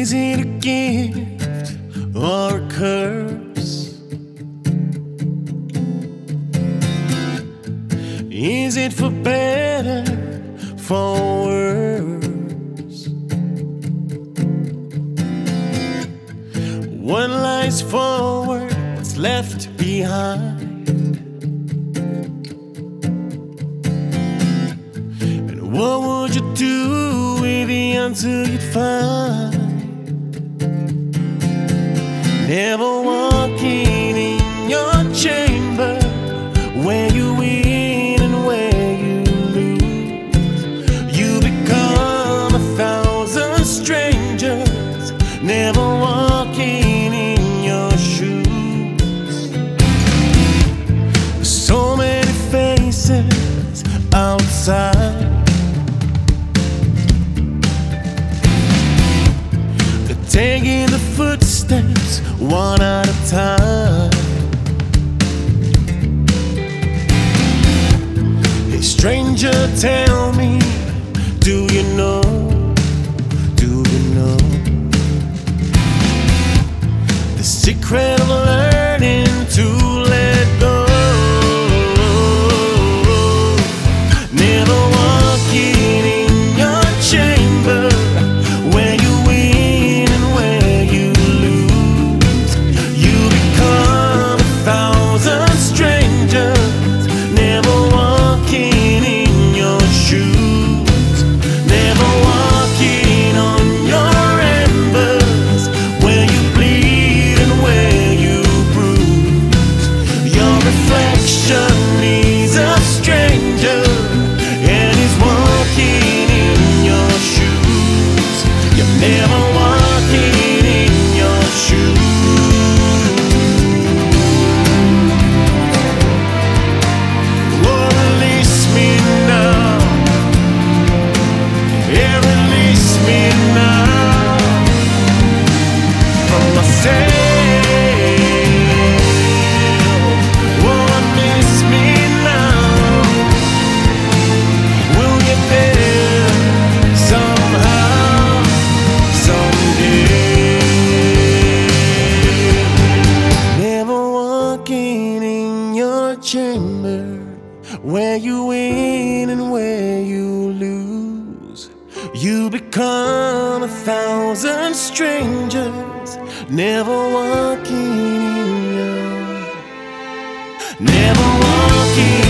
Is it a gift or a curse? Is it for better, for worse? What lies forward, what's left behind? And what would you do with the answer you'd find? Never walking in your chamber, where you win and where you lose. You become 1,000 strangers, never walking in your shoes. So many faces outside, taking the footsteps one at a time. Hey stranger, tell me, do you know, do you know the secret of learning to let go? Never walking in your chamber, where you win and where you lose. You become 1,000 strangers, never walking in your shoes. Never walking on your embers, where you bleed and where you bruise. Your reflection is a stranger, and he's walking in your shoes. You're never walking in your shoes. Oh, release me now. Yeah, release me now from myself. Oh, release me now. We'll get there somehow, someday. Never walking in your chamber, where you win and where you lose. You become 1,000 strangers, never walking in your, never walking